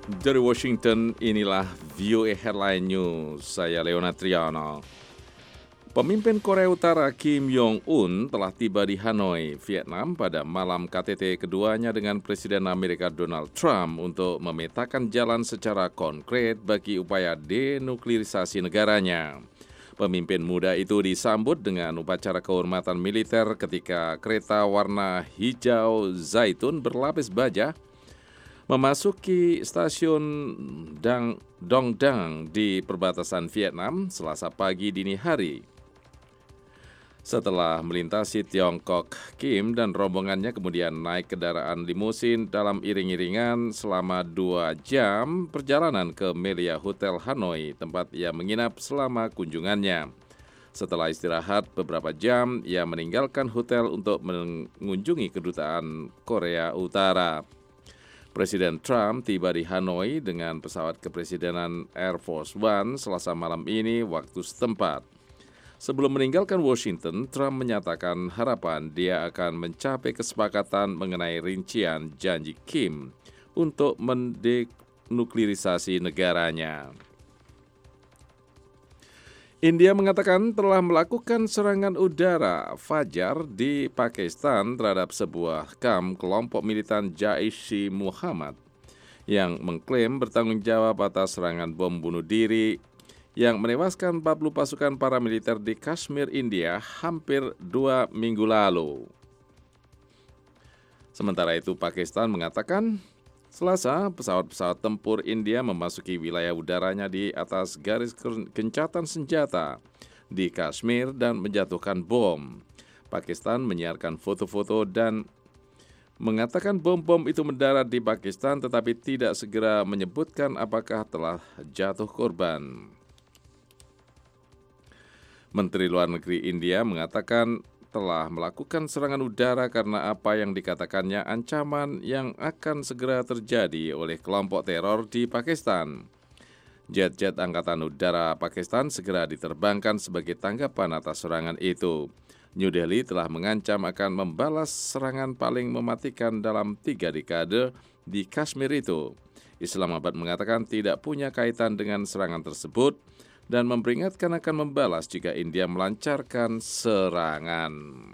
Dari Washington, inilah VOA Headline News. Saya Leona Triano. Pemimpin Korea Utara Kim Jong-un telah tiba di Hanoi, Vietnam pada malam KTT keduanya dengan Presiden Amerika Donald Trump untuk memetakan jalan secara konkret bagi upaya denuklirisasi negaranya. Pemimpin muda itu disambut dengan upacara kehormatan militer ketika kereta warna hijau zaitun berlapis baja memasuki stasiun Dongdang di perbatasan Vietnam Selasa pagi dini hari. Setelah melintasi Tiongkok, Kim dan rombongannya kemudian naik kendaraan limusin dalam iring-iringan selama 2 jam perjalanan ke Melia Hotel Hanoi, tempat ia menginap selama kunjungannya. Setelah istirahat beberapa jam, ia meninggalkan hotel untuk mengunjungi kedutaan Korea Utara. Presiden Trump tiba di Hanoi dengan pesawat kepresidenan Air Force One Selasa malam ini waktu setempat. Sebelum meninggalkan Washington, Trump menyatakan harapan dia akan mencapai kesepakatan mengenai rincian janji Kim untuk mendenuklirisasi negaranya. India mengatakan telah melakukan serangan udara fajar di Pakistan terhadap sebuah kamp kelompok militan Jaish-e-Muhammad yang mengklaim bertanggung jawab atas serangan bom bunuh diri yang menewaskan 40 pasukan paramiliter di Kashmir, India hampir 2 minggu lalu. Sementara itu, Pakistan mengatakan Selasa, pesawat-pesawat tempur India memasuki wilayah udaranya di atas garis gencatan senjata di Kashmir dan menjatuhkan bom. Pakistan menyiarkan foto-foto dan mengatakan bom-bom itu mendarat di Pakistan tetapi tidak segera menyebutkan apakah telah jatuh korban. Menteri Luar Negeri India mengatakan telah melakukan serangan udara karena apa yang dikatakannya ancaman yang akan segera terjadi oleh kelompok teror di Pakistan. Jet-jet Angkatan Udara Pakistan segera diterbangkan sebagai tanggapan atas serangan itu. New Delhi telah mengancam akan membalas serangan paling mematikan dalam 3 dekade di Kashmir itu. Islamabad mengatakan tidak punya kaitan dengan serangan tersebut dan memperingatkan akan membalas jika India melancarkan serangan.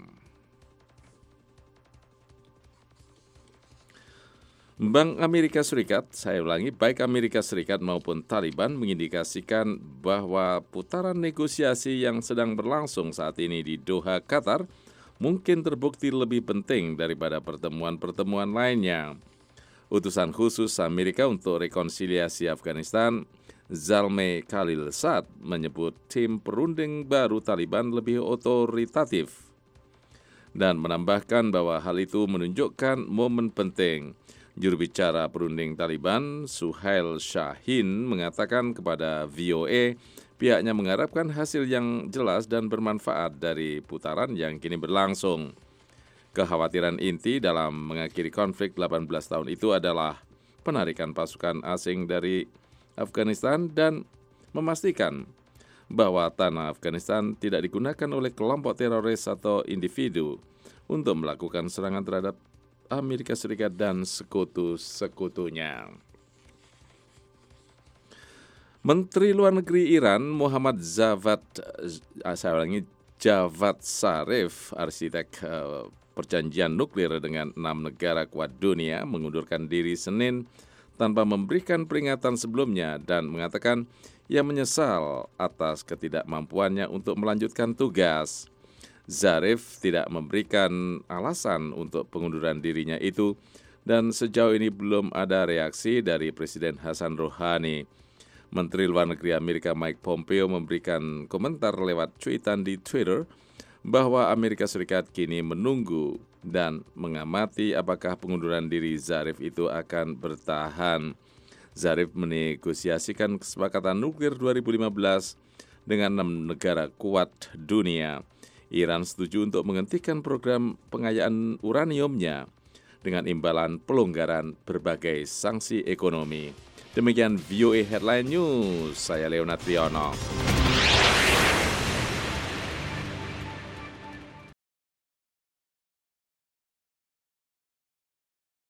Bank Amerika Serikat, saya ulangi, baik Amerika Serikat maupun Taliban mengindikasikan bahwa putaran negosiasi yang sedang berlangsung saat ini di Doha, Qatar, mungkin terbukti lebih penting daripada pertemuan-pertemuan lainnya. Utusan khusus Amerika untuk rekonsiliasi Afghanistan, Zalmay Khalilzad, menyebut tim perunding baru Taliban lebih otoritatif dan menambahkan bahwa hal itu menunjukkan momen penting. Juru bicara perunding Taliban, Suhail Shaheen, mengatakan kepada VOA pihaknya mengharapkan hasil yang jelas dan bermanfaat dari putaran yang kini berlangsung. Kekhawatiran inti dalam mengakhiri konflik 18 tahun itu adalah penarikan pasukan asing dari Afghanistan dan memastikan bahwa tanah Afghanistan tidak digunakan oleh kelompok teroris atau individu untuk melakukan serangan terhadap Amerika Serikat dan sekutu-sekutunya. Menteri Luar Negeri Iran Javad Zarif, arsitek perjanjian nuklir dengan 6 negara kuat dunia, mengundurkan diri Senin tanpa memberikan peringatan sebelumnya dan mengatakan ia menyesal atas ketidakmampuannya untuk melanjutkan tugas. Zarif tidak memberikan alasan untuk pengunduran dirinya itu dan sejauh ini belum ada reaksi dari Presiden Hasan Rouhani. Menteri Luar Negeri Amerika Mike Pompeo memberikan komentar lewat cuitan di Twitter bahwa Amerika Serikat kini menunggu dan mengamati apakah pengunduran diri Zarif itu akan bertahan. Zarif menegosiasikan kesepakatan nuklir 2015 dengan 6 negara kuat dunia. Iran setuju untuk menghentikan program pengayaan uraniumnya dengan imbalan pelonggaran berbagai sanksi ekonomi. Demikian VOA Headline News, saya Leona Triano.